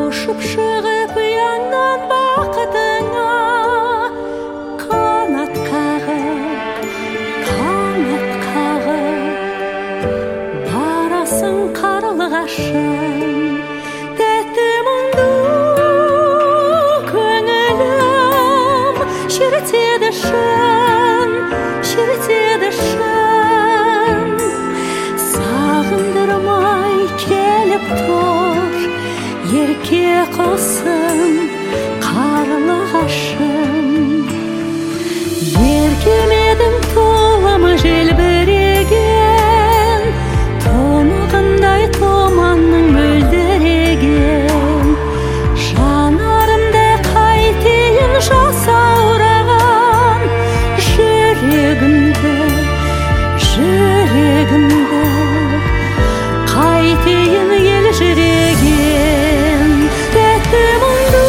Ұшып шығып ұяннан бақытыңа, қанат қағып, барасың қарлығашым. Тәтті мұңды көңілім шірітеді шын, сағындырмай келіп тұр ерке құсым, қарлығашым. Еркеледің толымы желбіреген, тонығындай томанның мөлдіреген. Жанарымды қайтейін жасаураған, жүрегімді қайтейін елжіреген. Тәтті мұңды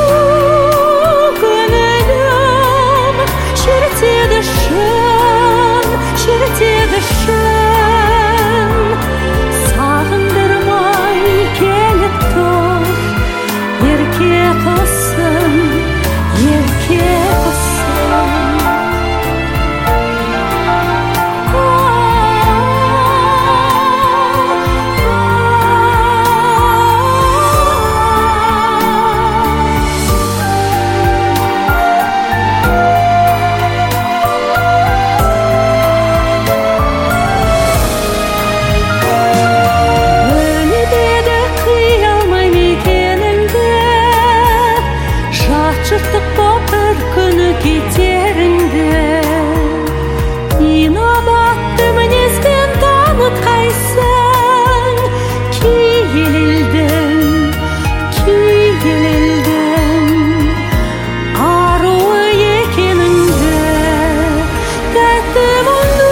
көңілім шірітеді шын, сағындырмай келіп тұр ерке құсым, жыртық боп бір күні кетеріңді. Инабатты мінезбен танытқайсың, киелілдің аруы екеніңді. Тәтті мұңды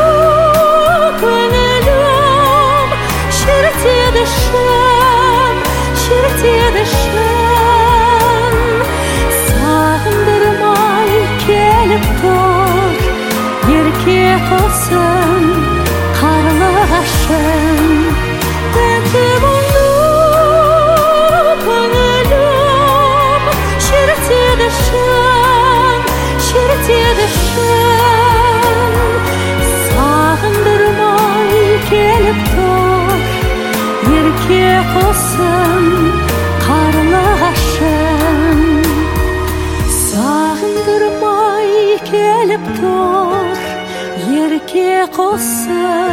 көңілім шірітеді шын, сағындырмай келіп тұр ерке құсым, қарлығашым. Тәтті мұңды көңілім шірітеді шын, сағындырмай келіп тұр ерке құсым, қарлығашым. Сағындырмай келіп тұр ерке құсым.